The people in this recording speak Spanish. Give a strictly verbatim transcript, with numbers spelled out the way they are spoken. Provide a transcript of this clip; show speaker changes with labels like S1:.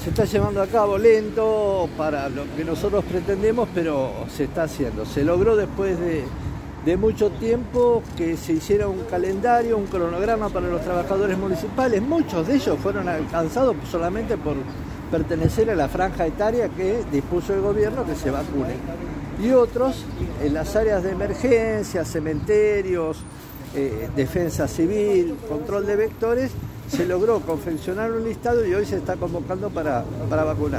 S1: Se está llevando a cabo lento para lo que nosotros pretendemos, pero se está haciendo. Se logró después de, de mucho tiempo que se hiciera un calendario, un cronograma para los trabajadores municipales. Muchos de ellos fueron alcanzados solamente por pertenecer a la franja etaria que dispuso el gobierno que se vacunen. Y otros en las áreas de emergencia, cementerios, eh, defensa civil, control de vectores, se logró confeccionar un listado y hoy se está convocando para, para vacunar.